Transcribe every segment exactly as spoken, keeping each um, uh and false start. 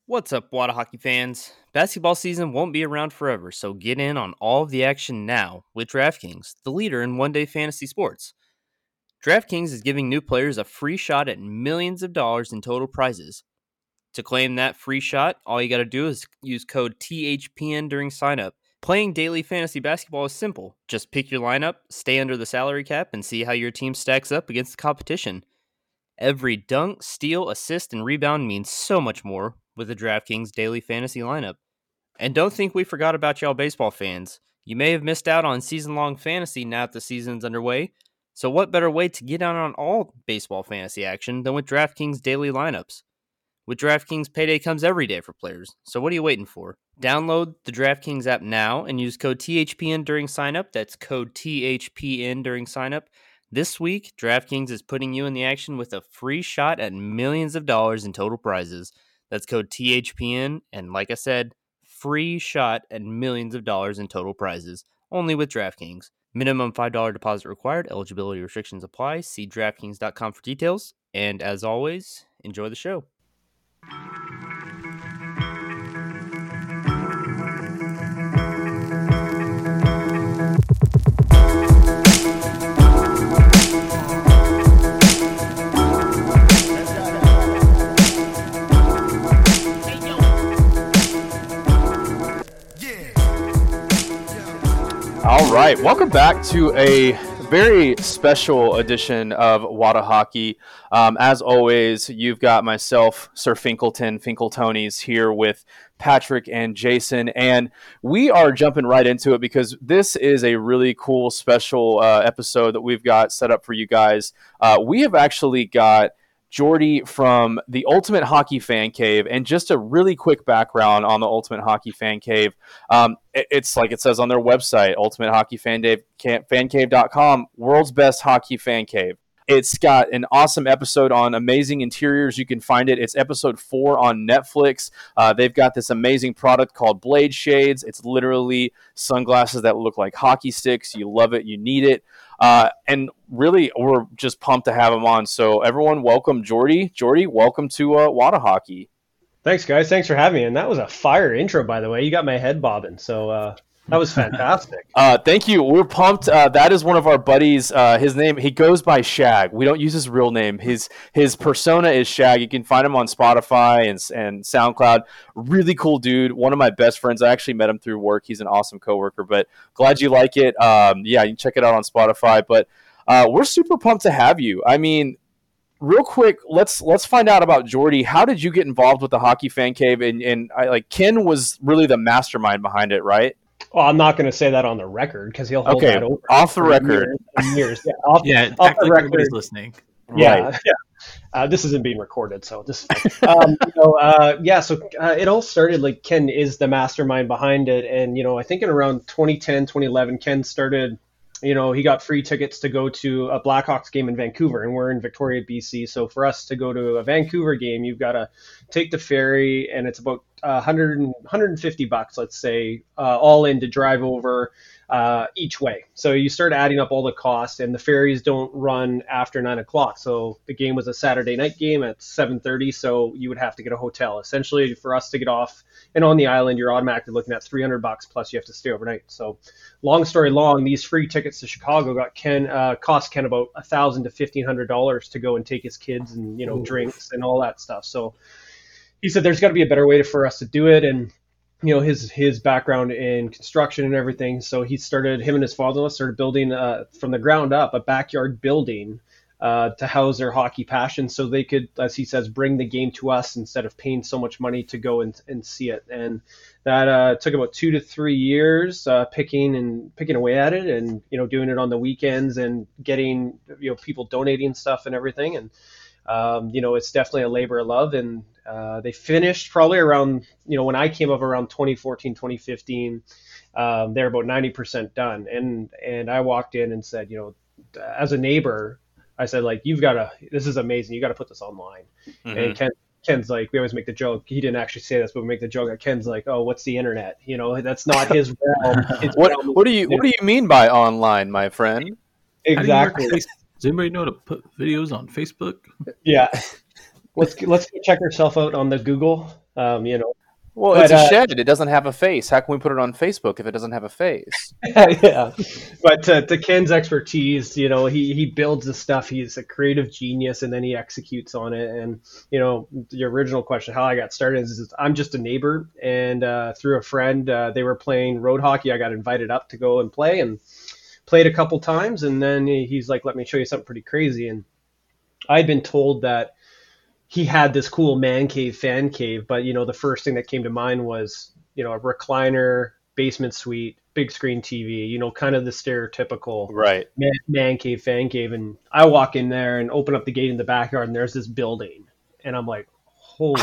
What's up, Wada hockey fans? Basketball season won't be around forever, so get in on all of the action now with DraftKings, the leader in one-day fantasy sports. DraftKings is giving new players a free shot at millions of dollars in total prizes. To claim that free shot, all you got to do is use code T H P N during signup. Playing daily fantasy basketball is simple. Just pick your lineup, stay under the salary cap, and see how your team stacks up against the competition. Every dunk, steal, assist, and rebound means so much more with the DraftKings daily fantasy lineup. And don't think we forgot about y'all baseball fans. You may have missed out on season-long fantasy now that the season's underway, so what better way to get out on all baseball fantasy action than with DraftKings daily lineups? With DraftKings, payday comes every day for players, so what are you waiting for? Download the DraftKings app now and use code T H P N during signup. That's code T H P N during signup. This week, DraftKings is putting you in the action with a free shot at millions of dollars in total prizes. That's code T H P N, and like I said, free shot at millions of dollars in total prizes, only with DraftKings. Minimum five dollars deposit required. Eligibility restrictions apply. See DraftKings dot com for details. And as always, enjoy the show. All right, welcome back to a very special edition of Wada Hockey. Um, as always, you've got myself, Sir Finkleton, Finkeltonies, here with Patrick and Jason, and we are jumping right into it because this is a really cool special uh, episode that we've got set up for you guys. Uh, we have actually got Jordy from the Ultimate Hockey Fan Cave, and just a really quick background on the Ultimate Hockey Fan Cave. Um, it, it's like it says on their website, ultimate hockey fan cave dot com, world's best hockey fan cave. It's got an awesome episode on amazing interiors. You can find it. It's episode four on Netflix. Uh, they've got this amazing product called Blade Shades. It's literally sunglasses that look like hockey sticks. You love it. You need it. Uh, and really, we're just pumped to have him on. So everyone, welcome Jordy. Jordy, welcome to uh, Wada Hockey. Thanks, guys. Thanks for having me. And that was a fire intro, by the way. You got my head bobbing. So uh, that was fantastic. uh, thank you. We're pumped. Uh, that is one of our buddies. Uh, his name, he goes by Shag. We don't use his real name. His his persona is Shag. You can find him on Spotify and, and SoundCloud. Really cool dude. One of my best friends. I actually met him through work. He's an awesome coworker, but glad you like it. Um, yeah, you can check it out on Spotify. But uh, we're super pumped to have you. I mean, real quick, let's let's find out about Jordy. How did you get involved with the Hockey Fan Cave? And, and I, like Ken was really the mastermind behind it, right? Well, I'm not going to say that on the record because he'll hold okay, that over off the record. Years, and years. Yeah, off, yeah, off the record. Everybody's listening. Yeah, right. yeah. Uh, this isn't being recorded, so this. um, you know, uh, yeah. So uh, it all started like Ken is the mastermind behind it, and you know, I think in around twenty ten, twenty eleven, Ken started. You know, he got free tickets to go to a Blackhawks game in Vancouver, and we're in Victoria, B C. So for us to go to a Vancouver game, you've got to take the ferry, and it's about uh, one hundred, one hundred fifty bucks, let's say, uh, all in to drive over uh, each way. So you start adding up all the costs, and the ferries don't run after nine o'clock. So the game was a Saturday night game at seven thirty, so you would have to get a hotel. Essentially, for us to get off and on the island, you're automatically looking at three hundred bucks, plus you have to stay overnight. So long story long, these free tickets to Chicago got Ken uh, cost Ken about a thousand to fifteen hundred dollars to go and take his kids and you know Ooh. drinks and all that stuff. So he said there's got to be a better way to, for us to do it, and you know his his background in construction and everything. So he started him and his father-in-law started building uh, from the ground up a backyard building uh, to house their hockey passion, so they could, as he says, bring the game to us instead of paying so much money to go and and see it. And that uh, took about two to three years uh, picking and picking away at it, and you know doing it on the weekends and getting you know people donating stuff and everything. And um, you know it's definitely a labor of love. And uh, they finished probably around you know when I came up around twenty fourteen, twenty fifteen. Um, they're about ninety percent done. And and I walked in and said, you know, as a neighbor, I said like you've got to this is amazing. You got to put this online. Mm-hmm. And Ken. Ken's like, we always make the joke. He didn't actually say this, but we make the joke that Ken's like, oh, what's the internet? You know, that's not his realm. His what, realm what do you What do you mean by online, my friend? Exactly. Does anybody know how to put videos on Facebook? Yeah. Let's let's check ourselves out on the Google. Um, you know, Well, but it's a uh, shed. It doesn't have a face. How can we put it on Facebook if it doesn't have a face? yeah, but to, to Ken's expertise, you know, he he builds the stuff. He's a creative genius, and then he executes on it. And you know, your original question, how I got started, is, is I'm just a neighbor, and uh, through a friend, uh, they were playing road hockey. I got invited up to go and play, and played a couple times, and then he's like, "Let me show you something pretty crazy." And I'd been told that he had this cool man cave, fan cave, but you know, the first thing that came to mind was, you know, a recliner, basement suite, big screen T V, you know, kind of the stereotypical Right. man, man cave, fan cave. And I walk in there and open up the gate in the backyard, and there's this building, and I'm like, holy,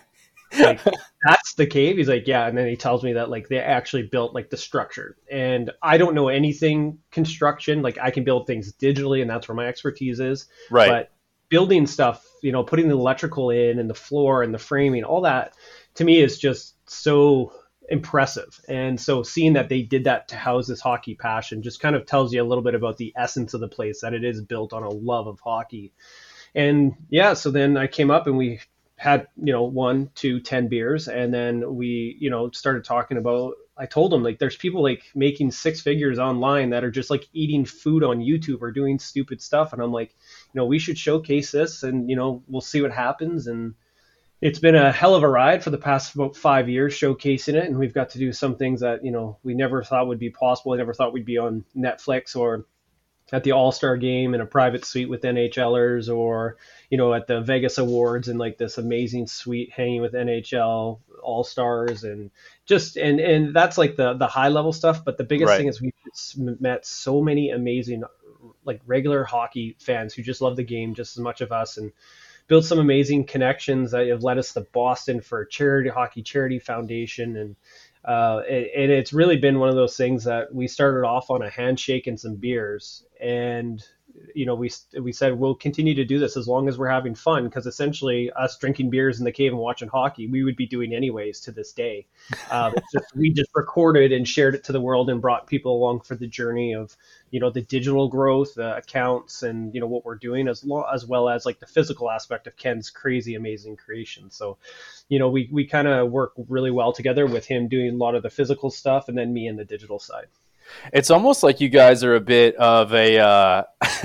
like that's the cave. He's like, yeah. And then he tells me that like they actually built like the structure, and I don't know anything construction. Like I can build things digitally, and that's where my expertise is. Right. But building stuff, you know, putting the electrical in and the floor and the framing, all that to me is just so impressive. And so seeing that they did that to house this hockey passion just kind of tells you a little bit about the essence of the place, that it is built on a love of hockey. And yeah, so then I came up and we had, you know, one, two, ten beers. And then we, you know, started talking about, I told him like, there's people like making six figures online that are just like eating food on YouTube or doing stupid stuff. And I'm like, you know, we should showcase this, and, you know, we'll see what happens. And it's been a hell of a ride for the past about five years showcasing it. And we've got to do some things that, you know, we never thought would be possible. I never thought we'd be on Netflix or at the All-Star game in a private suite with NHLers, or, you know, at the Vegas Awards in like this amazing suite hanging with N H L All-Stars, and just, and, and that's like the, the high level stuff. But the biggest Right. thing is we've met so many amazing, like regular hockey fans who just love the game just as much of us, and built some amazing connections that have led us to Boston for a charity hockey charity foundation. And uh, it, and it's really been one of those things that we started off on a handshake and some beers, and you know, we we said we'll continue to do this as long as we're having fun, because essentially us drinking beers in the cave and watching hockey, we would be doing anyways to this day. Um, it's just, we just recorded and shared it to the world and brought people along for the journey of, you know, the digital growth, the accounts, and, you know, what we're doing, as lo- as well as like the physical aspect of Ken's crazy, amazing creation. So, you know, we, we kind of work really well together, with him doing a lot of the physical stuff and then me in the digital side. It's almost like you guys are a bit of a uh,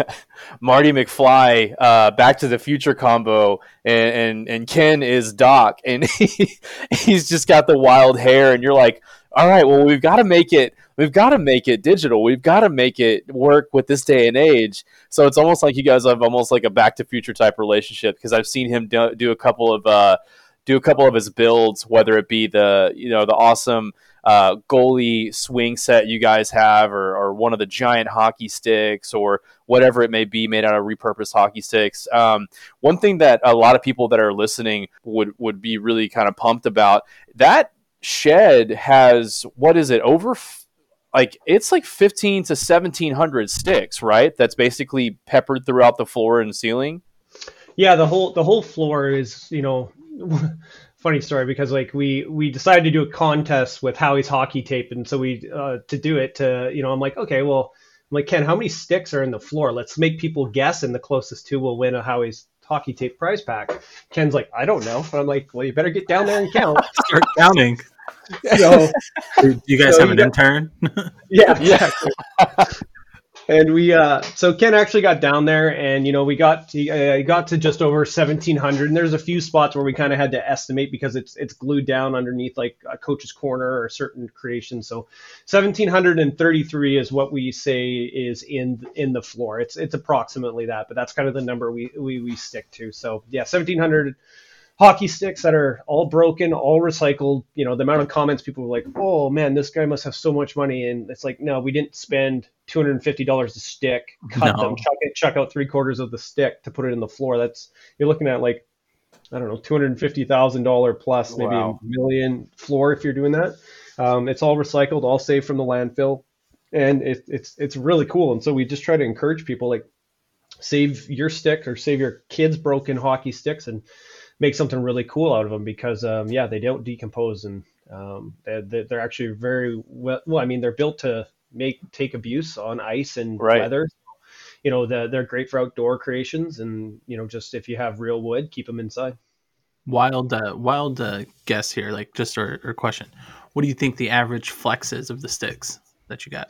Marty McFly, uh, Back to the Future combo, and, and, and Ken is Doc, and he, he's just got the wild hair, and you're like, all right, well, we've got to make it, we've got to make it digital, we've got to make it work with this day and age. So it's almost like you guys have almost like a Back to Future type relationship, because I've seen him do, do a couple of uh, do a couple of his builds, whether it be the, you know, the awesome uh, goalie swing set you guys have, or, or one of the giant hockey sticks, or whatever it may be made out of repurposed hockey sticks. Um, one thing that a lot of people that are listening would, would be really kind of pumped about, that shed has, what is it, over f- like it's like fifteen to seventeen hundred sticks, right? That's basically peppered throughout the floor and ceiling. Yeah, the whole the whole floor is, you know, funny story, because like we we decided to do a contest with Howie's hockey tape, and so we uh, to do it to, you know, I'm like, okay, well, I'm like, Ken, how many sticks are in the floor? Let's make people guess, and the closest two will win a Howie's hockey tape prize pack. Ken's like, I don't know, but I'm like, well, you better get down there and count. Start counting. So, Do you guys so have you an got- intern? yeah, exactly. And we, uh, so Ken actually got down there, and, you know, we got to, uh, got to just over seventeen hundred. And there's a few spots where we kind of had to estimate, because it's, it's glued down underneath like a coach's corner or certain creations. So one thousand seven hundred thirty-three is what we say is in, in the floor. It's, it's approximately that, but that's kind of the number we, we, we stick to. So yeah, seventeen hundred hockey sticks that are all broken, all recycled. You know, the amount of comments people were like, oh man, this guy must have so much money. And it's like, no, we didn't spend two hundred fifty dollars a stick, cut No. them, chuck it, chuck out three quarters of the stick to put it in the floor. That's, you're looking at like, I don't know, two hundred fifty thousand dollars plus, maybe Wow. a million floor if you're doing that. Um, it's all recycled, all saved from the landfill. And it, it's, it's really cool. And so we just try to encourage people, like, save your stick or save your kids' broken hockey sticks and make something really cool out of them, because um, yeah, they don't decompose, and um, they're, they're actually very well, well, I mean, they're built to make, take abuse on ice and Right. weather. You know, the, they're great for outdoor creations, and, you know, just if you have real wood, keep them inside. Wild, uh, wild uh, guess here, like just or, or question. What do you think the average flex is of the sticks that you got?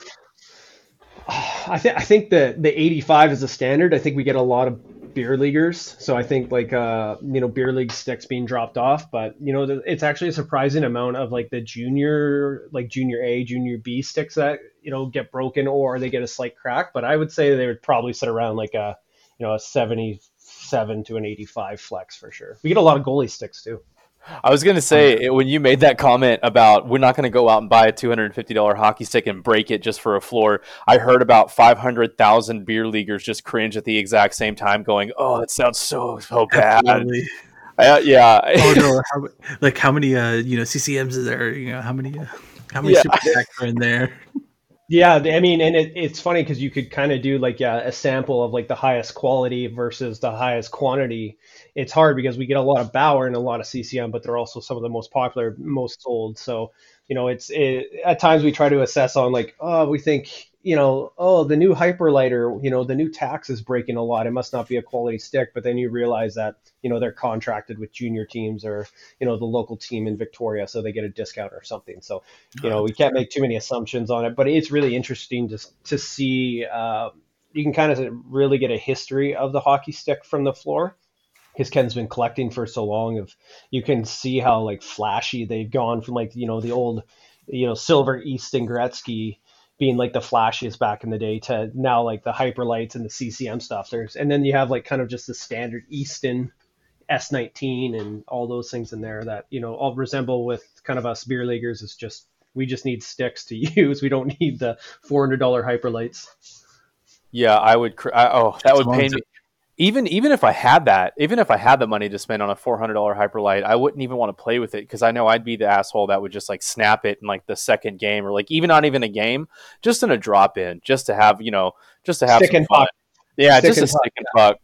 I think I think the the eighty-five is a standard. I think we get a lot of beer leaguers, so I think like uh you know beer league sticks being dropped off, but you know it's actually a surprising amount of like the junior like junior A, junior B sticks that you know get broken or they get a slight crack. But I would say they would probably sit around like a you know a seventy-seven to an eighty-five flex for sure. We get a lot of goalie sticks too. I was going to say, when you made that comment about we're not going to go out and buy a two hundred fifty dollars hockey stick and break it just for a floor, I heard about five hundred thousand beer leaguers just cringe at the exact same time going, oh, that sounds so, so bad. Uh, yeah. Oh, no. How, like, how many, uh, you know, C C Ms is there? You know, how many, uh, how many Yeah. super packs are in there? Yeah, I mean, and it, it's funny because you could kind of do like a, a sample of like the highest quality versus the highest quantity. It's hard because we get a lot of Bauer and a lot of C C M, but they're also some of the most popular, most sold. So, you know, it's it, at times we try to assess on like, oh, we think, you know, oh, the new Hyperlighter, you know, the new Tax is breaking a lot. It must not be a quality stick. But then you realize that, you know, they're contracted with junior teams or, you know, the local team in Victoria, so they get a discount or something. So, you know, we can't make too many assumptions on it, but it's really interesting to to see. Uh, you can kind of really get a history of the hockey stick from the floor. Because Ken's been collecting for so long, of you can see how like flashy they've gone from like you know the old, you know, silver Easton Gretzky being like the flashiest back in the day to now like the Hyperlights and the C C M stuff. There's and then you have like kind of just the standard Easton S nineteen and all those things in there that you know all resemble with kind of us beer leaguers. It's just we just need sticks to use. We don't need the four hundred dollars Hyperlights. Yeah, I would. Cr- I, oh, that would pain me. Even even if I had that, even if I had the money to spend on a four hundred dollars Hyperlight, I wouldn't even want to play with it because I know I'd be the asshole that would just like snap it in like the second game or like even not even a game, just in a drop in, just to have you know, just to have Stick some and fun. puck. Yeah, Stick just a and stick and puck.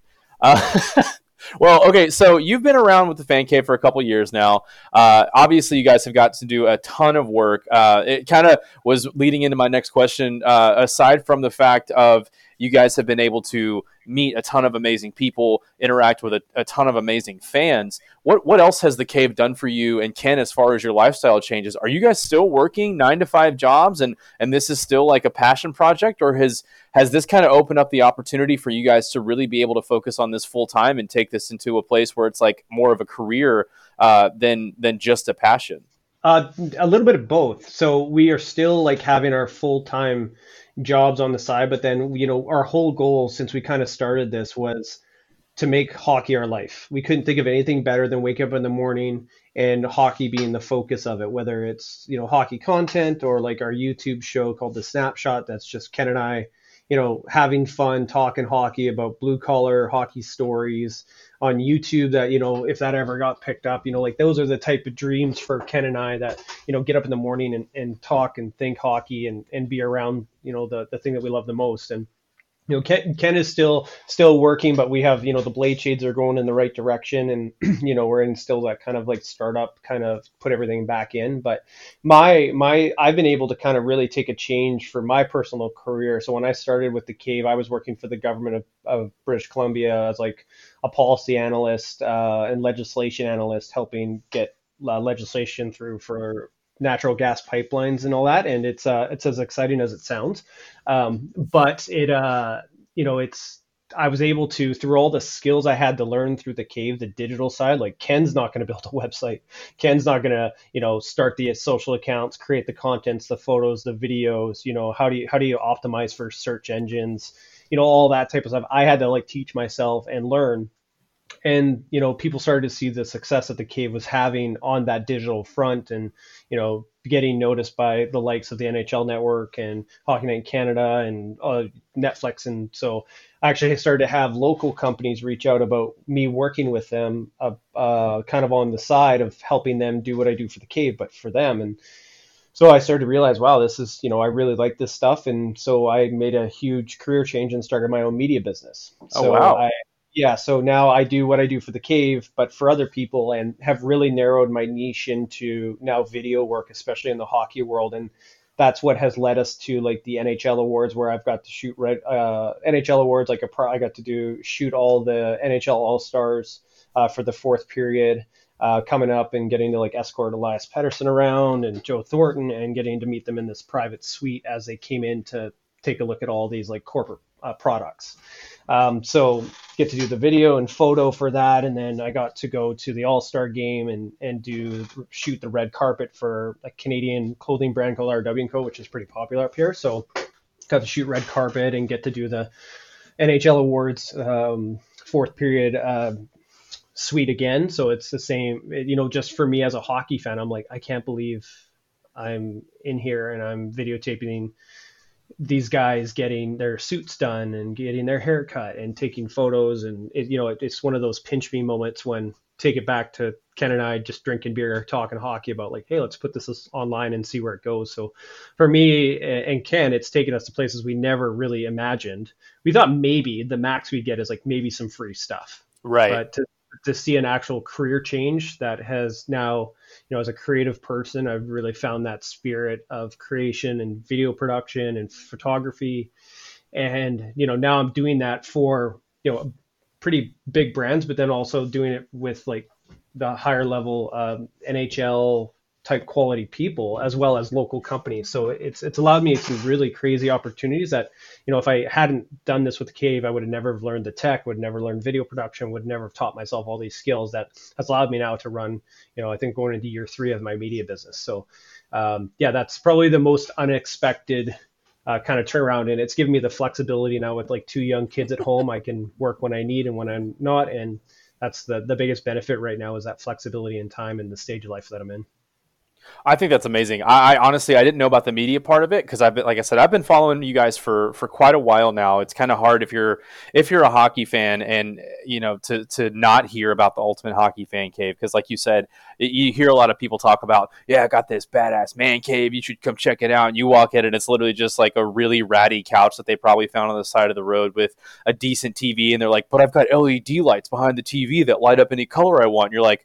Uh, well, okay, so you've been around with the Fan Cave for a couple years now. Uh, obviously, you guys have got to do a ton of work. Uh, it kind of was leading into my next question. Uh, aside from the fact of you guys have been able to meet a ton of amazing people, interact with a, a ton of amazing fans. What what else has the Cave done for you and Ken as far as your lifestyle changes? Are you guys still working nine to five jobs and and this is still like a passion project, or has has this kind of opened up the opportunity for you guys to really be able to focus on this full time and take this into a place where it's like more of a career uh, than than just a passion? Uh, a little bit of both. So we are still like having our full time jobs on the side, but then you know our whole goal since we kind of started this was to make hockey our life. We couldn't think of anything better than wake up in the morning and hockey being the focus of it, whether it's you know hockey content or like our YouTube show called The Snapshot. That's just Ken and I, you know, having fun talking hockey about blue collar hockey stories on YouTube that, you know, if that ever got picked up, you know, like those are the type of dreams for Ken and I that, you know, get up in the morning and, and talk and think hockey and, and be around, you know, the, the thing that we love the most. And, you know, Ken, Ken is still still working, but we have, you know, the Blade Shades are going in the right direction. And, you know, we're in still that kind of like startup kind of put everything back in. But my, my, I've been able to kind of really take a change for my personal career. So when I started with the Cave, I was working for the government of, of British Columbia as like a policy analyst uh, and legislation analyst, helping get uh, legislation through for natural gas pipelines and all that. And it's uh, it's as exciting as it sounds. Um, but it, uh, you know, it's, I was able to, through all the skills I had to learn through the Cave, the digital side, like Ken's not going to build a website. Ken's not going to, you know, start the social accounts, create the contents, the photos, the videos, you know, how do you, how do you optimize for search engines, you know, all that type of stuff. I had to like teach myself and learn. And, you know, people started to see the success that the Cave was having on that digital front and, you know, getting noticed by the likes of the N H L Network and Hockey Night in Canada and uh, Netflix. And so I actually started to have local companies reach out about me working with them uh, uh, kind of on the side of helping them do what I do for the Cave, but for them. And so I started to realize, wow, this is, you know, I really like this stuff. And so I made a huge career change and started my own media business. Oh, so wow. I, Yeah, so now I do what I do for the Cave, but for other people, and have really narrowed my niche into now video work, especially in the hockey world. And that's what has led us to like the N H L awards, where I've got to shoot red, uh, N H L awards. Like a pro, I got to do shoot all the N H L All Stars uh, for the fourth period. uh, coming up and getting to like escort Elias Pettersson around and Joe Thornton and getting to meet them in this private suite as they came in to take a look at all these like corporate uh, products. Um, so get to do the video and photo for that. And then I got to go to the All-Star game and, and do shoot the red carpet for a Canadian clothing brand called R W and Co, which is pretty popular up here. So got to shoot red carpet and get to do the N H L awards, um, fourth period, uh, suite again. So it's the same, you know, just for me as a hockey fan, I'm like, I can't believe I'm in here and I'm videotaping these guys getting their suits done and getting their hair cut and taking photos. And it, you know, it, it's one of those pinch me moments when take it back to Ken and I just drinking beer, talking hockey about like, hey, let's put this online and see where it goes. So for me and Ken, it's taken us to places we never really imagined. We thought maybe the max we'd get is like maybe some free stuff. Right. But to, to see an actual career change that has now, you know, as a creative person, I've really found that spirit of creation and video production and photography. And, you know, now I'm doing that for, you know, pretty big brands, but then also doing it with like the higher level um, N H L type quality people as well as local companies. So it's it's allowed me some really crazy opportunities that, you know, if I hadn't done this with the Cave, I would have never have learned the tech, would never learn video production, would never have taught myself all these skills that has allowed me now to run, you know, I think going into year three of my media business. So um, yeah, that's probably the most unexpected uh, kind of turnaround. And it's given me the flexibility now with like two young kids at home. I can work when I need and when I'm not. And that's the, the biggest benefit right now is that flexibility in time and the stage of life that I'm in. I think that's amazing. I, I honestly, I didn't know about the media part of it because I've been, like I said, I've been following you guys for, for quite a while now. It's kind of hard if you're, if you're a hockey fan and, you know, to, to not hear about the Ultimate Hockey Fan Cave. Cause like you said, you hear a lot of people talk about, yeah, I got this badass man cave. You should come check it out. And you walk in and it's literally just like a really ratty couch that they probably found on the side of the road with a decent T V. And they're like, but I've got L E D lights behind the T V that light up any color I want. And you're like,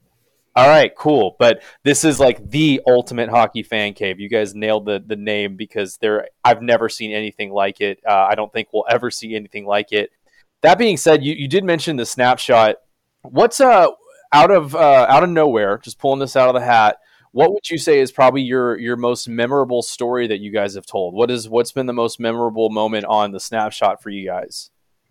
all right, cool. But this is like the Ultimate Hockey Fan Cave. You guys nailed the the name because there I've never seen anything like it. Uh, I don't think we'll ever see anything like it. That being said, you, you did mention the snapshot. What's uh out of uh, out of nowhere, just pulling this out of the hat, what would you say is probably your your most memorable story that you guys have told? What is what's been the most memorable moment on the snapshot for you guys?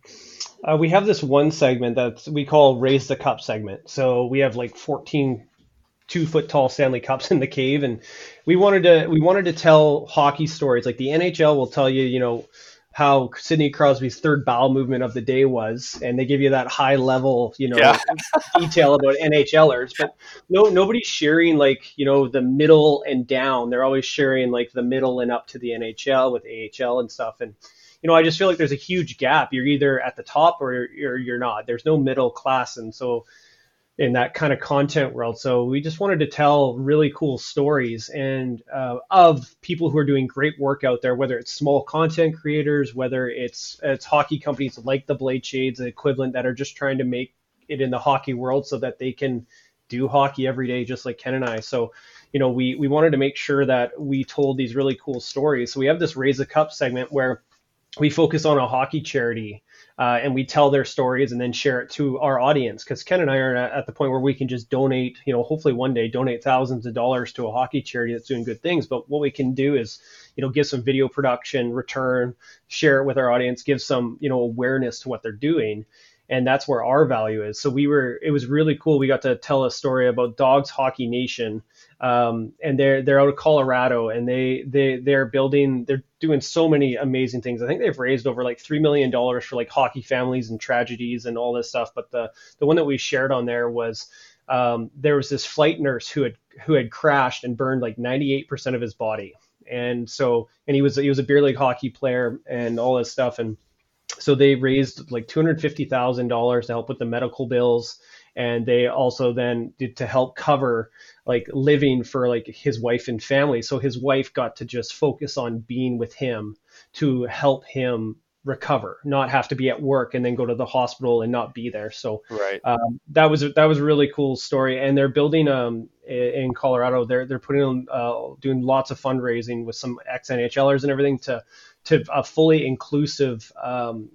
Uh, we have this one segment that we call Raise the Cup segment. So we have like fourteen two foot tall Stanley Cups in the cave. And we wanted to, we wanted to tell hockey stories. Like the N H L will tell you, you know, how Sidney Crosby's third bowel movement of the day was. And they give you that high level, you know, yeah. detail about N H Lers, but no, nobody's sharing like, you know, the middle and down. They're always sharing like the middle and up to the N H L with A H L and stuff. And, you know, I just feel like there's a huge gap. You're either at the top or you're, you're not. There's no middle class. And so in that kind of content world. So we just wanted to tell really cool stories and uh, of people who are doing great work out there, whether it's small content creators, whether it's it's hockey companies like the Blade Shades, the equivalent, that are just trying to make it in the hockey world so that they can do hockey every day, just like Ken and I. So, you know, we, we wanted to make sure that we told these really cool stories. So we have this Raise the Cup segment where we focus on a hockey charity uh, and we tell their stories and then share it to our audience. Because Ken and I are at the point where we can just donate, you know, hopefully one day donate thousands of dollars to a hockey charity that's doing good things. But what we can do is, you know, give some video production, return, share it with our audience, give some, you know, awareness to what they're doing. And that's where our value is. So we were, it was really cool. We got to tell a story about Dogs Hockey Nation. Um, and they're, they're out of Colorado and they, they, they're building, they're doing so many amazing things. I think they've raised over like three million dollars for like hockey families and tragedies and all this stuff. But the, the one that we shared on there was, um, there was this flight nurse who had, who had crashed and burned like ninety-eight percent of his body. And so, and he was, he was a beer league hockey player and all this stuff. And so they raised like two hundred fifty thousand dollars to help with the medical bills. And they also then did to help cover like living for like his wife and family. So his wife got to just focus on being with him to help him recover, not have to be at work and then go to the hospital and not be there. So right. um, that was, that was a really cool story. And they're building um, in Colorado, they're, they're putting on, uh, doing lots of fundraising with some ex-NHLers and everything to, to a fully inclusive um,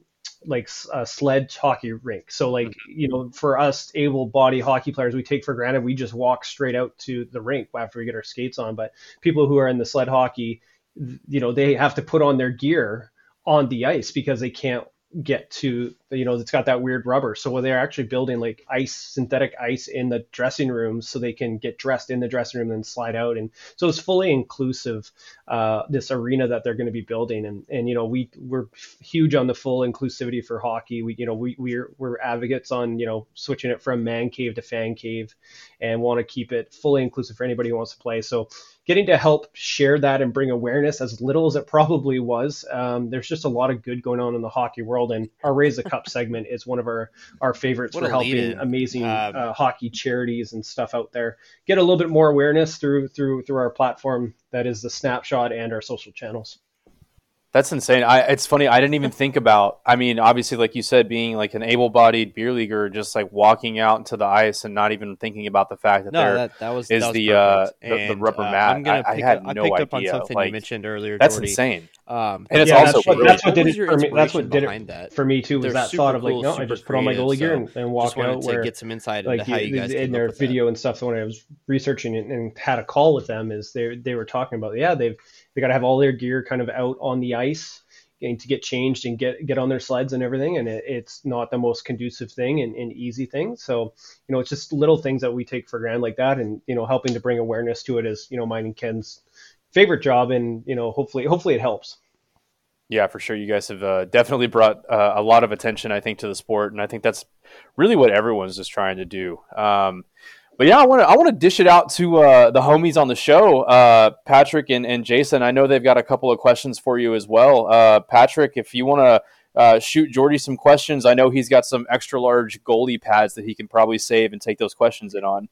like a sledge hockey rink. So like, you know, for us able-bodied hockey players, we take for granted we just walk straight out to the rink after we get our skates on. But people who are in the sled hockey, you know, they have to put on their gear on the ice because they can't get to, you know, it's got that weird rubber. So they're actually building like ice, synthetic ice in the dressing rooms so they can get dressed in the dressing room and slide out. And so it's fully inclusive, uh, this arena that they're going to be building. And, and, you know, we, we're huge on the full inclusivity for hockey. We, you know, we, we're, we're advocates on, you know, switching it from man cave to fan cave and want to keep it fully inclusive for anybody who wants to play. So getting to help share that and bring awareness, as little as it probably was, um, there's just a lot of good going on in the hockey world. And our Raise the Cup segment is one of our, our favorites What for a helping lead-in. amazing Um, uh, hockey charities and stuff out there get a little bit more awareness through through through our platform that is the Snapshot and our social channels. That's insane. I, it's funny. I didn't even think about, I mean, obviously, like you said, being like an able-bodied beer leaguer, just like walking out into the ice and not even thinking about the fact that No, there that that was is that was the, uh, perfect. the- the And, rubber uh, mat. I'm gonna I- I pick had up, I no picked up on idea. something Like, you mentioned earlier. that's Jordy. insane. Um, And it's yeah, also that's what, really that's what What did was it your for me. That's what inspiration did it behind that? for me too. Was They're that super thought of like, cool, no, I super just put on my creative, goalie gear so and, and walk just wanted out to where get some insight like into how you guys in came their up with video and stuff. So when I was researching it and had a call with them, is they they were talking about yeah they've they got to have all their gear kind of out on the ice and to get changed and get get on their sleds and everything, and it, it's not the most conducive thing and, and easy thing. So you know, it's just little things that we take for granted like that, and you know, helping to bring awareness to it is, you know, mine and Ken's favorite job, and you know, hopefully hopefully it helps. Yeah, for sure. You guys have uh, definitely brought uh, a lot of attention, I think, to the sport, and I think that's really what everyone's just trying to do. Um, but yeah, I want to I want to dish it out to uh, the homies on the show, uh, Patrick and, and Jason. I know they've got a couple of questions for you as well. Uh, Patrick, if you want to uh, shoot Jordy some questions, I know he's got some extra large goalie pads that he can probably save and take those questions in on.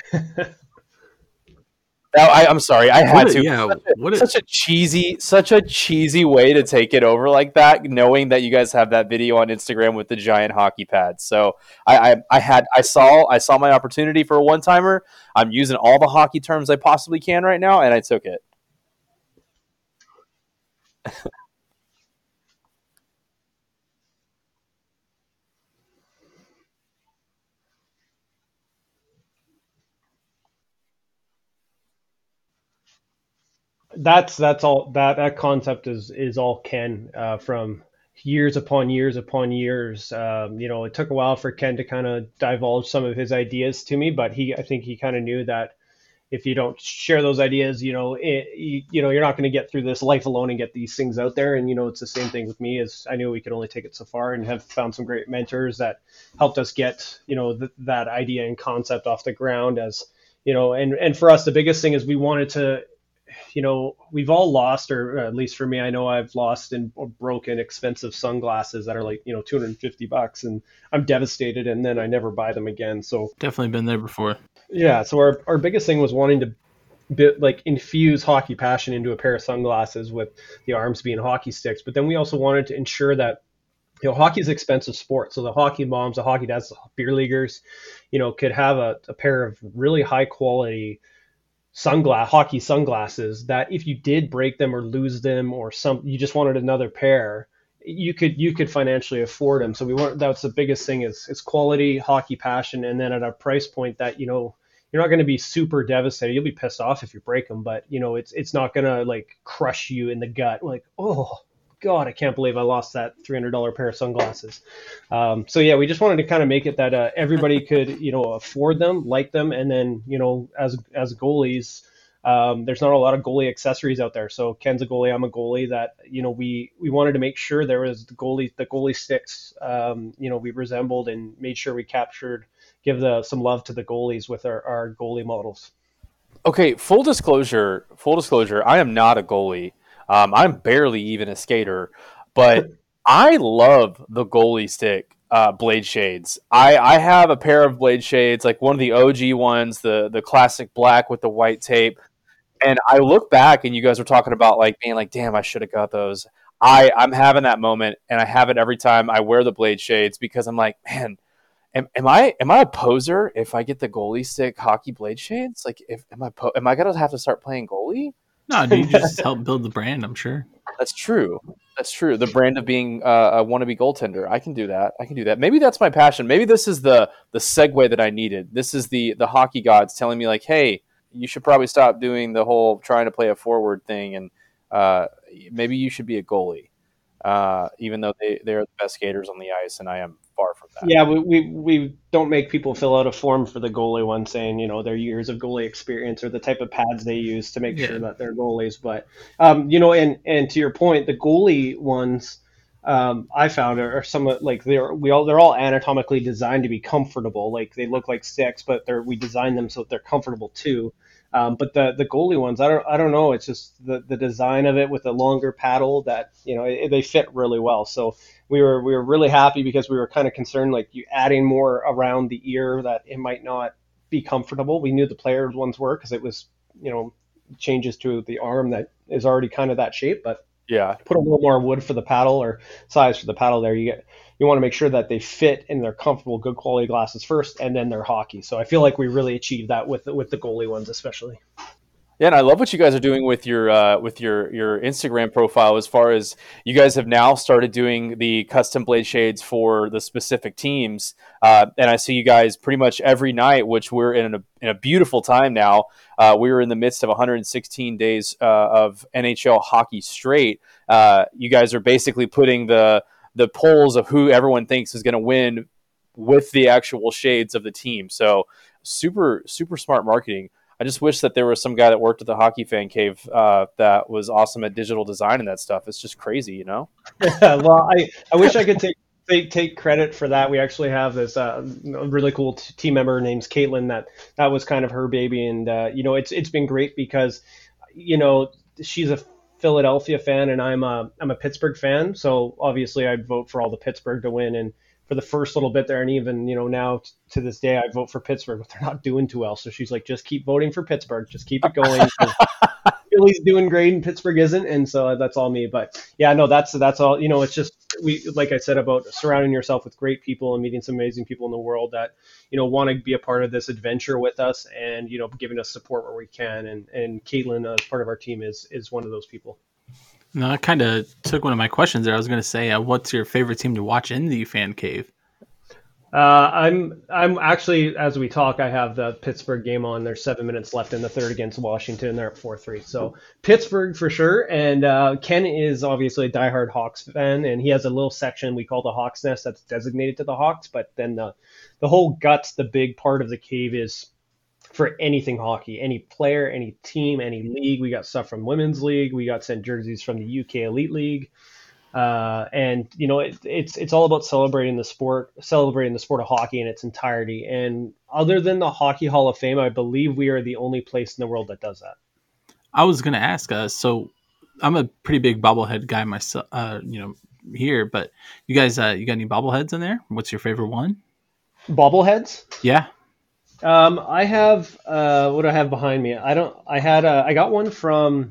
Now, I, I'm sorry, I had What a- to. yeah, such, a, what a- such a cheesy, such a cheesy way to take it over like that, knowing that you guys have that video on Instagram with the giant hockey pads. So I, I, I had, I saw, I saw my opportunity for a one timer. I'm using all the hockey terms I possibly can right now, and I took it. That's that's all that that concept is is all Ken, uh, from years upon years upon years. Um, you know, it took a while for Ken to kind of divulge some of his ideas to me, but he I think he kind of knew that if you don't share those ideas, you know, it, you, you know, you're not going to get through this life alone and get these things out there. And you know, it's the same thing with me. As I knew we could only take it so far, and have found some great mentors that helped us get, you know, th- that idea and concept off the ground. As you know, and and for us, the biggest thing is we wanted to, you know, we've all lost, or at least for me, I know I've lost and or broken expensive sunglasses that are like, you know, two hundred fifty bucks, and I'm devastated, and then I never buy them again. So Definitely been there before. yeah, so our, our biggest thing was wanting to bit, like infuse hockey passion into a pair of sunglasses with the arms being hockey sticks. But then we also wanted to ensure that, you know, hockey is an expensive sport. So the hockey moms, the hockey dads, the beer leaguers, you know, could have a, a pair of really high quality sunglass hockey sunglasses that if you did break them or lose them, or some, you just wanted another pair, you could you could financially afford them. So we want, that's the biggest thing, is is quality hockey passion, and then at a price point that, you know, you're not going to be super devastated. You'll be pissed off if you break them, but you know, it's it's not going to like crush you in the gut like, oh God, I can't believe I lost that three hundred dollars pair of sunglasses. Um, so yeah, we just wanted to kind of make it that uh, everybody could, you know, afford them, like them, and then, you know, as as goalies, um, there's not a lot of goalie accessories out there. So Ken's a goalie, I'm a goalie. That, you know, we we wanted to make sure there was the goalie the goalie sticks. Um, you know, we resembled and made sure we captured, give the some love to the goalies with our, our goalie models. Okay, full disclosure, full disclosure, I am not a goalie. Um, I'm barely even a skater, but I love the goalie stick uh, blade shades. I, I have a pair of blade shades, like one of the O G ones, the the classic black with the white tape. And I look back, and you guys were talking about like being like, "Damn, I should have got those." I I'm having that moment, and I have it every time I wear the blade shades, because I'm like, man, am, am I am I a poser if I get the goalie stick hockey blade shades? Like, if am I po- am I gonna have to start playing goalie? No, dude, you just help build the brand, I'm sure. That's true. That's true. The brand of being uh, a wannabe goaltender. I can do that. I can do that. Maybe that's my passion. Maybe this is the the segue that I needed. This is the the hockey gods telling me like, hey, you should probably stop doing the whole trying to play a forward thing, and uh, maybe you should be a goalie. Uh, even though they they're the best skaters on the ice, and I am far from that. Yeah, we, we we don't make people fill out a form for the goalie one saying, you know, their years of goalie experience or the type of pads they use to make Yeah. sure that they're goalies. But, um, you know, and, and to your point, the goalie ones um, I found are, are somewhat like they're we all they're all anatomically designed to be comfortable. Like they look like sticks, but they're we designed them so that they're comfortable too. Um, but the the goalie ones, I don't I don't know. It's just the, the design of it with the longer paddle that you know it, they fit really well. So we were we were really happy because we were kind of concerned like you adding more around the ear that it might not be comfortable. We knew the players ones were because it was you know changes to the arm that is already kind of that shape, but Yeah. put a little more wood for the paddle or size for the paddle there. You get you want to make sure that they fit and they're comfortable, good quality glasses first, and then they're hockey. So I feel like we really achieved that with the, with the goalie ones especially. Yeah, and I love what you guys are doing with your uh, with your your Instagram profile. As far as you guys have now started doing the custom blade shades for the specific teams, uh, and I see you guys pretty much every night, which we're in a in a beautiful time now. Uh, we were in the midst of one hundred sixteen days uh, of N H L hockey straight. Uh, you guys are basically putting the the polls of who everyone thinks is going to win with the actual shades of the team. So super super smart marketing. I just wish that there was some guy that worked at the Hockey Fan Cave uh, that was awesome at digital design and that stuff. It's just crazy, you know? Well, I, I wish I could take, take take credit for that. We actually have this uh, really cool t- team member named Caitlin that that was kind of her baby. And, uh, you know, it's it's been great because, you know, she's a Philadelphia fan and I'm a, I'm a Pittsburgh fan. So obviously I'd vote for all the Pittsburgh to win. And for the first little bit there, and even, you know, now t- to this day, I vote for Pittsburgh, but they're not doing too well. So she's like, just keep voting for Pittsburgh. Just keep it going. Philly's doing great and Pittsburgh isn't. And so that's all me. But yeah, no, that's, that's all, you know, it's just, we, like I said, about surrounding yourself with great people and meeting some amazing people in the world that, you know, want to be a part of this adventure with us and, you know, giving us support where we can. And, and Caitlin, uh, as part of our team is, is one of those people. No, I kind of took one of my questions there. I was going to say, uh, what's your favorite team to watch in the fan cave? Uh, I'm I'm actually, as we talk, I have the Pittsburgh game on. There's seven minutes left in the third against Washington. They're at four three. So Pittsburgh for sure. And uh, Ken is obviously a diehard Hawks fan, and he has a little section we call the Hawks Nest that's designated to the Hawks. But then the the whole guts, the big part of the cave is for anything hockey, any player, any team, any league. We got stuff from Women's League. We got sent jerseys from the U K Elite League. Uh, and, you know, it, it's it's all about celebrating the sport, celebrating the sport of hockey in its entirety. And other than the Hockey Hall of Fame, I believe we are the only place in the world that does that. I was going to ask, uh, so I'm a pretty big bobblehead guy myself, uh, you know, here, but you guys, uh, you got any bobbleheads in there? What's your favorite one? Bobbleheads? Yeah. Um, I have, uh, what do I have behind me? I don't, I had, a, I got one from,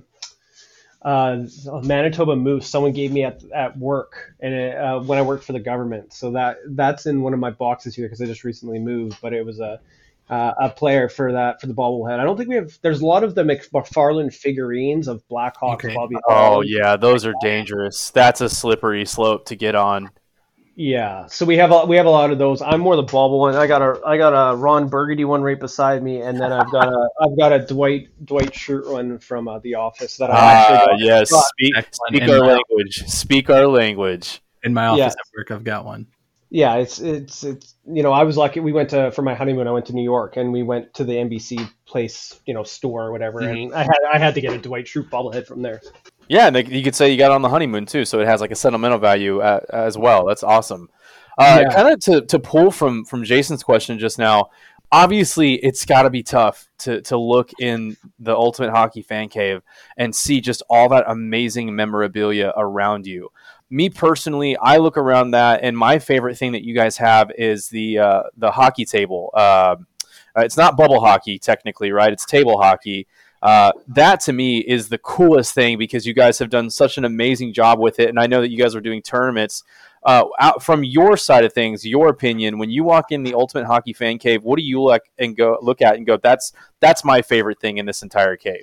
uh, Manitoba Moose. Someone gave me at, at work and it, uh, when I worked for the government. So that, that's in one of my boxes here because I just recently moved, but it was a, uh, a player for that, for the bobblehead. I don't think we have, there's a lot of the McFarlane figurines of Blackhawks, Okay. Bobby Oh, Hall. yeah, those are dangerous. That's a slippery slope to get on. Yeah, so we have a, we have a lot of those. I'm more the bobble one. I got a I got a Ron Burgundy one right beside me, and then I've got a I've got a Dwight Dwight Schrute one from uh, The Office that I actually Ah, got. yes. got- Speak, Excellent. speak And our my- language. Speak our language. In my office Yes. at work, I've got one. Yeah, it's it's it's you know I was lucky. We went to for my honeymoon. I went to New York, and we went to the N B C place, you know, store or whatever, and I had I had to get a Dwight Schrute bobblehead from there. Yeah, and they, you could say you got on the honeymoon too, so it has like a sentimental value uh, as well. That's awesome. Uh, Yeah. Kind of to, to pull from from Jason's question just now, obviously it's got to be tough to to look in the Ultimate Hockey Fan Cave and see just all that amazing memorabilia around you. Me personally, I look around that, and my favorite thing that you guys have is the uh, the hockey table. Uh, it's not bubble hockey technically, right? It's table hockey. Uh, that to me is the coolest thing because you guys have done such an amazing job with it, and I know that you guys are doing tournaments. Uh, out from your side of things, your opinion, when you walk in the Ultimate Hockey Fan Cave, what do you look and go look at and go, that's that's my favorite thing in this entire cave?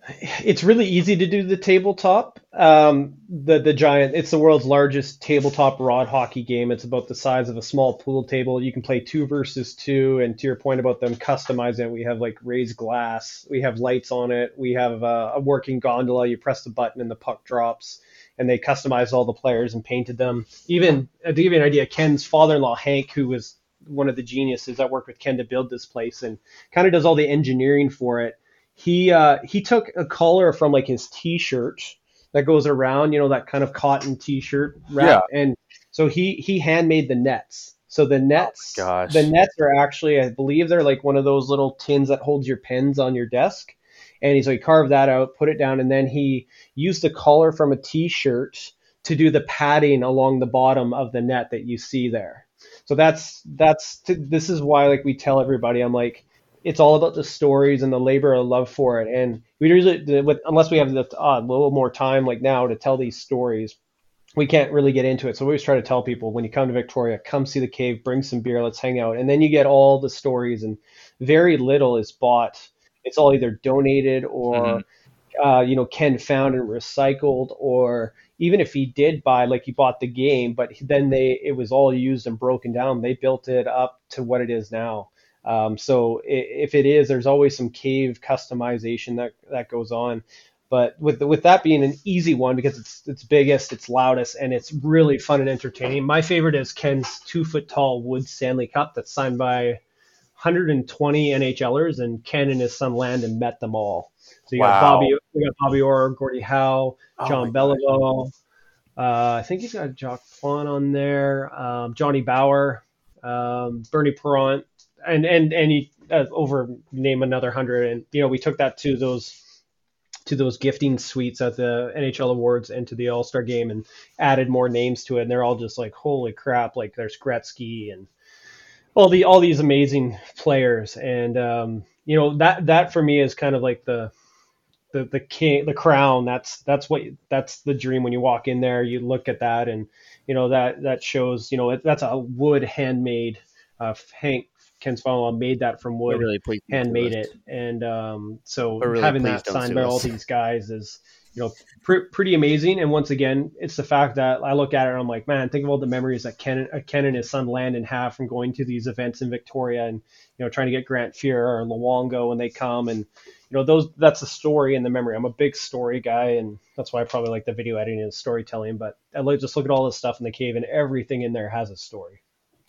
It's really easy to do the tabletop. Um, the the giant. It's the world's largest tabletop rod hockey game. It's about the size of a small pool table. You can play two versus two. And to your point about them customizing it, we have like raised glass. We have lights on it. We have a, a working gondola. You press the button and the puck drops. And they customized all the players and painted them. Even uh, to give you an idea, Ken's father-in-law Hank, who was one of the geniuses that worked with Ken to build this place and kind of does all the engineering for it. He uh, he took a collar from like his T-shirt that goes around, you know, that kind of cotton T-shirt wrap, yeah. And so he he handmade the nets. So the nets, oh gosh. the nets are actually, I believe they're like one of those little tins that holds your pens on your desk. And he so he carved that out, put it down, and then he used the collar from a T-shirt to do the padding along the bottom of the net that you see there. So that's that's this is why like we tell everybody, I'm like, it's all about the stories and the labor of love for it. And we usually, with, unless we have the, uh, a little more time like now to tell these stories, we can't really get into it. So we always try to tell people, when you come to Victoria, come see the cave, bring some beer, let's hang out. And then you get all the stories, and very little is bought. It's all either donated or, mm-hmm. uh, you know, Ken found and recycled, or even if he did buy, like he bought the game, but then they, it was all used and broken down. They built it up to what it is now. Um, so if it is, there's always some cave customization that, that goes on. But with the, with that being an easy one, because it's it's biggest, it's loudest, and it's really fun and entertaining. My favorite is Ken's two foot tall wood Stanley Cup that's signed by one hundred twenty NHLers, and Ken and his son Landon met them all. So you got wow. Bobby, you got Bobby Orr, Gordie Howe, John oh Beliveau. Uh, I think he's got Jacques Plante on there, um, Johnny Bauer, um, Bernie Perrant. And and and he uh, over name another hundred, and you know we took that to those to those gifting suites at the N H L Awards and to the All Star Game, and added more names to it. And they're all just like, holy crap! Like there's Gretzky and all the all these amazing players, and um, you know that that for me is kind of like the the the king, the crown. That's that's what that's the dream when you walk in there. You look at that, and you know that that shows you know that's a wood handmade. Uh, Hank. Ken's father made that from wood, really handmade it, and um, so really having that signed by us. all these guys is, you know, pr- pretty amazing. And once again, it's the fact that I look at it and I'm like, man, think of all the memories that Ken, uh, Ken and his son Landon have from going to these events in Victoria, and you know, trying to get Grant Fuhr or Luongo when they come, and you know, those that's the story and the memory. I'm a big story guy, and that's why I probably like the video editing and storytelling. But I like just look at all this stuff in the cave, and everything in there has a story.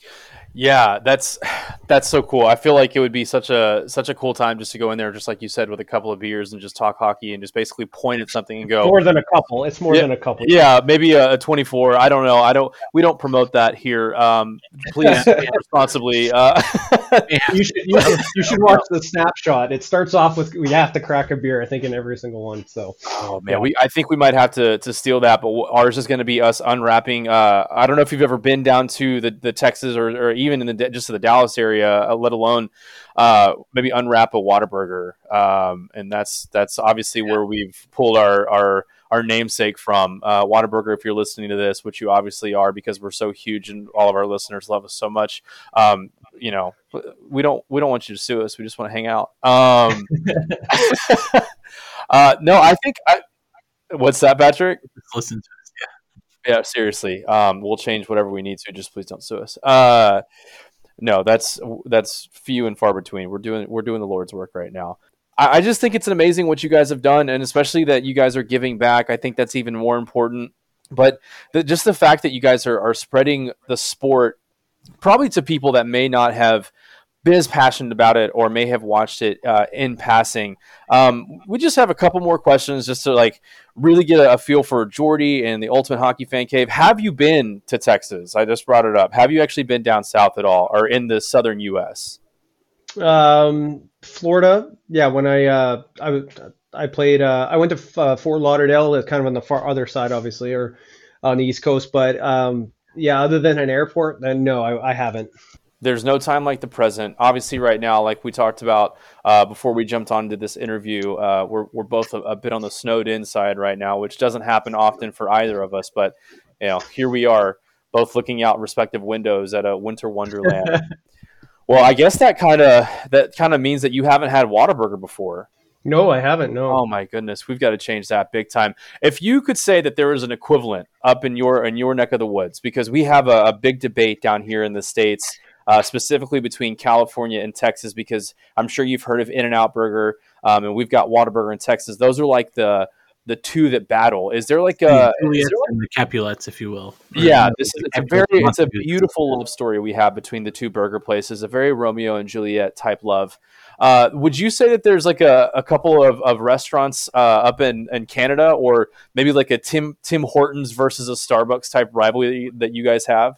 Yeah, that's that's so cool. I feel like it would be such a such a cool time just to go in there, just like you said, with a couple of beers and just talk hockey and just basically point at something and go. More than a couple. It's more yeah, than a couple. Yeah, maybe a, a twenty-four. I don't know. I don't. We don't promote that here. Um, please responsibly. Uh, you should you should you should watch the snapshot. It starts off with we have to crack a beer. I think in every single one. So. Oh man, yeah. we I think we might have to to steal that, but ours is going to be us unwrapping. Uh, I don't know if you've ever been down to the the Texas or, or even in the just to the Dallas area, let alone uh, maybe unwrap a Whataburger, um, and that's that's obviously yeah. where we've pulled our our, our namesake from. Uh, Whataburger, if you're listening to this, which you obviously are, because we're so huge and all of our listeners love us so much. Um, you know, we don't we don't want you to sue us. We just want to hang out. Um, uh, no, I think. I, what's that, Patrick? Just listen to us. Yeah, seriously. Um, we'll change whatever we need to. Just please don't sue us. Uh, no, that's that's few and far between. We're doing we're doing the Lord's work right now. I, I just think it's amazing what you guys have done, and especially that you guys are giving back. I think that's even more important. But the, just the fact that you guys are, are spreading the sport, probably to people that may not have been as passionate about it or may have watched it uh, in passing. Um, we just have a couple more questions just to like really get a, a feel for Jordy and the Ultimate Hockey Fan Cave. Have you been to Texas? I just brought it up. Have you actually been down south at all or in the southern U S? Um, Florida. Yeah. When I, uh, I, I played, uh, I went to uh, Fort Lauderdale. It's kind of on the far other side, obviously, or on the East Coast. But um, yeah, other than an airport, then no, I, I haven't. There's no time like the present. Obviously, right now, like we talked about uh, before we jumped on to this interview, uh, we're we're both a, a bit on the snowed in side right now, which doesn't happen often for either of us. But you know, here we are, both looking out respective windows at a winter wonderland. Well, I guess that kind of that kind of means that you haven't had Whataburger before. No, I haven't. No. Oh my goodness, we've got to change that big time. If you could say that there is an equivalent up in your in your neck of the woods, because we have a, a big debate down here in the States, uh, specifically between California and Texas, because I'm sure you've heard of In-N-Out Burger, um, and we've got Whataburger in Texas. Those are like the the two that battle. Is there like a The is Juliets there like, and the Capulets, if you will. Or, yeah, you know, this is the it's a Capulets very want it's a to do it. beautiful love story we have between the two burger places, a very Romeo and Juliet type love. Uh, would you say that there's like a, a couple of, of restaurants uh, up in, in Canada, or maybe like a Tim Tim Hortons versus a Starbucks type rivalry that you guys have?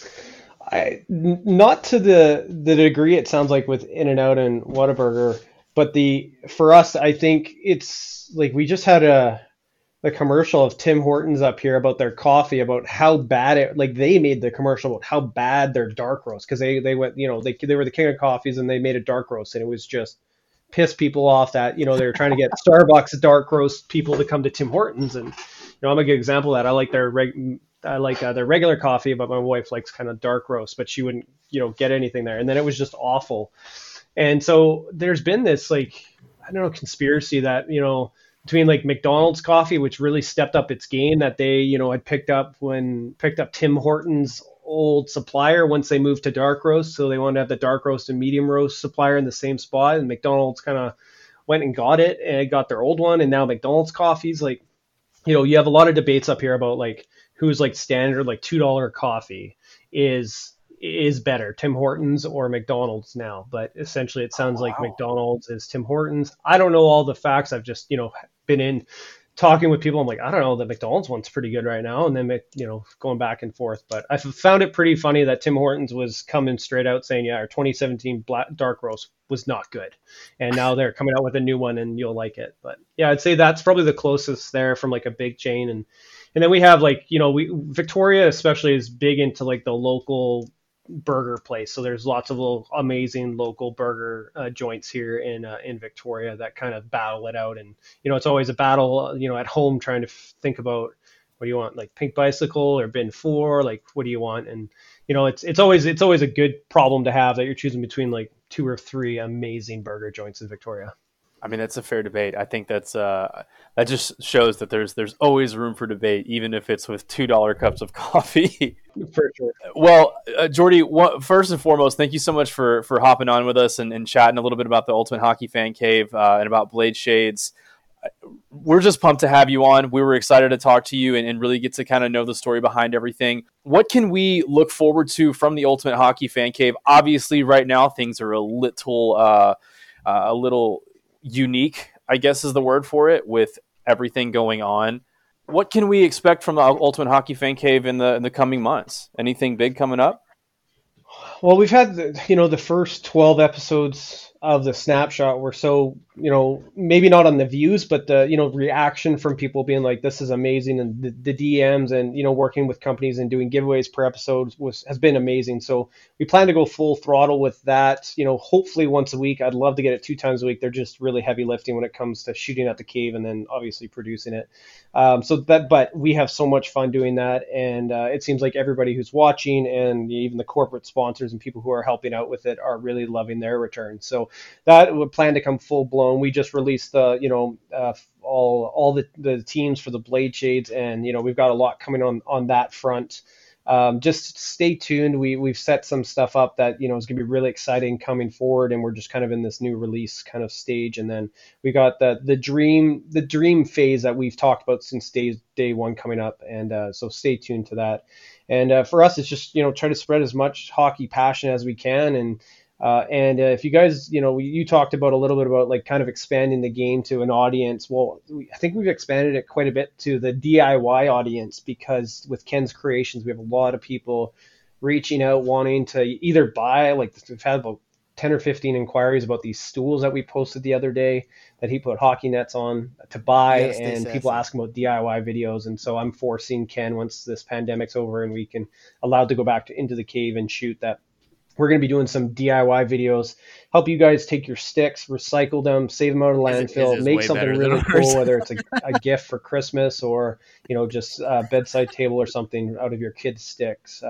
I, n- not to the the degree it sounds like with In-N-Out and Whataburger, but the for us, I think it's like we just had a the commercial of Tim Hortons up here about their coffee, about how bad it, like they made the commercial about how bad their dark roast, because they they went, you know, they they were the king of coffees and they made a dark roast and it was just piss people off that, you know, they were trying to get Starbucks dark roast people to come to Tim Hortons. And you know, I'm a good example of that. I like their reg, I like uh, their regular coffee, but my wife likes kind of dark roast, but she wouldn't, you know, get anything there. And then it was just awful. And so there's been this like, I don't know, conspiracy that, you know, between like McDonald's coffee, which really stepped up its game, that they, you know, had picked up when picked up Tim Hortons old supplier once they moved to dark roast. So they wanted to have the dark roast and medium roast supplier in the same spot. And McDonald's kind of went and got it and got their old one. And now McDonald's coffee's like, you know, you have a lot of debates up here about like who's like standard, like two dollar coffee is is better, Tim Hortons or McDonald's now. But essentially it sounds Oh, like wow. McDonald's is Tim Hortons. I don't know all the facts. I've just, you know, been in talking with people. I'm like, I don't know, the McDonald's one's pretty good right now. And then, you know, going back and forth. But I found it pretty funny that Tim Hortons was coming straight out saying, yeah, our twenty seventeen black dark roast was not good. And now they're coming out with a new one and you'll like it. But yeah, I'd say that's probably the closest there from like a big chain. And, and then we have like, you know, we Victoria especially is big into like the local burger place. So there's lots of little amazing local burger uh, joints here in uh, in Victoria that kind of battle it out. And you know, it's always a battle, uh, you know, at home trying to f- think about what do you want, like Pink Bicycle or Bin Four, like what do you want? And you know, it's it's always it's always a good problem to have that you're choosing between like two or three amazing burger joints in Victoria. I mean, that's a fair debate. I think that's uh, that just shows that there's there's always room for debate, even if it's with two dollar cups of coffee. For sure. Well, uh, Jordy, what, first and foremost, thank you so much for for hopping on with us and, and chatting a little bit about the Ultimate Hockey Fan Cave uh, and about Blade Shades. We're just pumped to have you on. We were excited to talk to you and, and really get to kind of know the story behind everything. What can we look forward to from the Ultimate Hockey Fan Cave? Obviously, right now things are a little uh, uh, a little unique, I guess is the word for it, with everything going on. What can we expect from the Ultimate Hockey Fan Cave in the in the coming months? Anything big coming up? Well, we've had the, you know, the first twelve episodes of the snapshot were so, you know, maybe not on the views, but the, you know, reaction from people being like, this is amazing. And the, the D Ms and, you know, working with companies and doing giveaways per episode was, has been amazing. So we plan to go full throttle with that, you know, hopefully once a week. I'd love to get it two times a week. They're just really heavy lifting when it comes to shooting at the cave and then obviously producing it. Um, so that, but we have so much fun doing that. And uh, it seems like everybody who's watching and even the corporate sponsors and people who are helping out with it are really loving their return. So that would plan to come full blown. We just released the, you know, uh, all all the, the teams for the Blade Shades, and you know we've got a lot coming on on that front. Um, just stay tuned. We we've set some stuff up that you know is going to be really exciting coming forward, and we're just kind of in this new release kind of stage. And then we got the the dream the dream phase that we've talked about since day day one coming up, and uh, so stay tuned to that. And uh, for us, it's just you know try to spread as much hockey passion as we can. And Uh, and uh, if you guys, you know, you talked about a little bit about like kind of expanding the game to an audience. Well, we, I think we've expanded it quite a bit to the D I Y audience, because with Ken's Creations, we have a lot of people reaching out wanting to either buy, like we've had about ten or fifteen inquiries about these stools that we posted the other day that he put hockey nets on to buy, Yes, and sassy. people asking about D I Y videos. And so I'm forcing Ken, once this pandemic's over and we can allowed to go back to into the cave and shoot, that we're going to be doing some D I Y videos, help you guys take your sticks, recycle them, save them out of His- his landfill, is make way something better than really ours. cool, whether it's a, a gift for Christmas or, you know, just a bedside table or something out of your kids' sticks. Uh,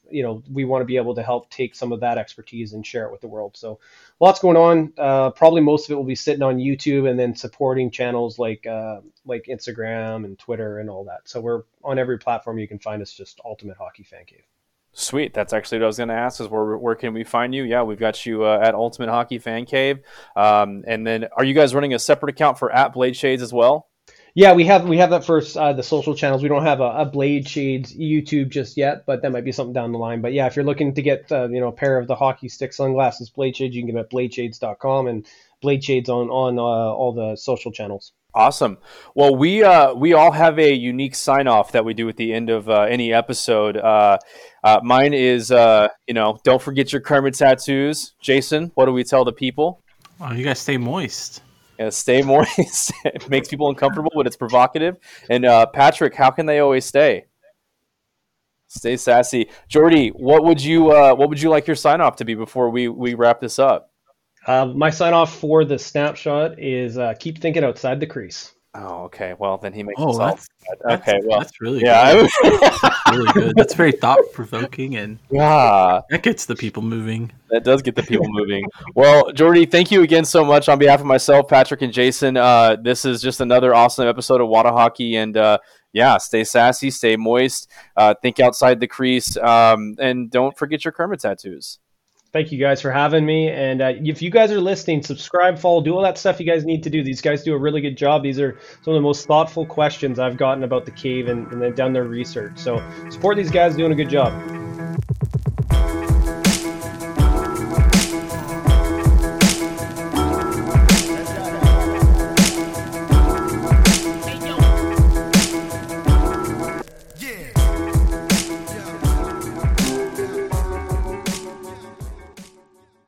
you know, we want to be able to help take some of that expertise and share it with the world. So lots going on. Uh, probably most of it will be sitting on YouTube and then supporting channels like uh, like Instagram and Twitter and all that. So we're on every platform you can find us, just Ultimate Hockey Fan Cave. Sweet. That's actually what I was going to ask is where, where can we find you? Yeah, we've got you uh, at Ultimate Hockey Fan Cave. Um, and then are you guys running a separate account for at Blade Shades as well? Yeah, we have we have that for uh, the social channels. We don't have a, a Blade Shades YouTube just yet, but that might be something down the line. But yeah, if you're looking to get uh, you know a pair of the hockey stick sunglasses Blade Shades, you can get them at blade shades dot com and Blade Shades on on uh, all the social channels. Awesome. Well, we uh, we all have a unique sign off that we do at the end of uh, any episode. Uh, uh, mine is uh, you know don't forget your Kermit tattoos. Jason, what do we tell the people? Oh, you guys stay moist. Yeah, stay moist. It makes people uncomfortable, but it's provocative. And uh, Patrick, how can they always stay? Stay sassy. Jordy, what would you uh, what would you like your sign off to be before we, we wrap this up? Uh, my sign off for the snapshot is uh, keep thinking outside the crease. Oh, okay. Well, then he makes Oh, himself. that's, Okay, that's, well, that's really yeah. good. That's really good. That's very thought provoking, and Yeah, that gets the people moving. that does get the people moving. Well, Jordy, thank you again so much on behalf of myself, Patrick, and Jason. Uh, this is just another awesome episode of Wada Hockey, and uh, yeah, stay sassy, stay moist, uh, think outside the crease, um, and don't forget your Kermit tattoos. Thank you guys for having me. And uh, if you guys are listening, subscribe, follow, do all that stuff you guys need to do. These guys do a really good job. These are some of the most thoughtful questions I've gotten about the cave, and, and they've done their research. So support these guys doing a good job.